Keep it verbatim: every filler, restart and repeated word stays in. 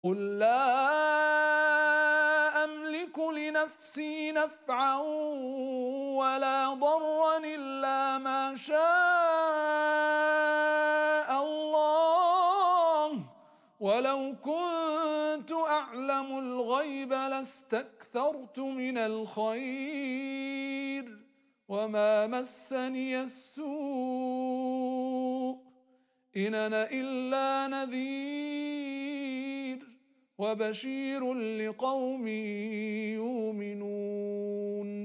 قل لا أملك لنفسي نفعا ولا ضرا إلا ما شاء الله ولو كنت أعلم الغيب لاستكثرت من الخير وما مسني السوء إن أنا إلا نذير وبشير لقوم يؤمنون.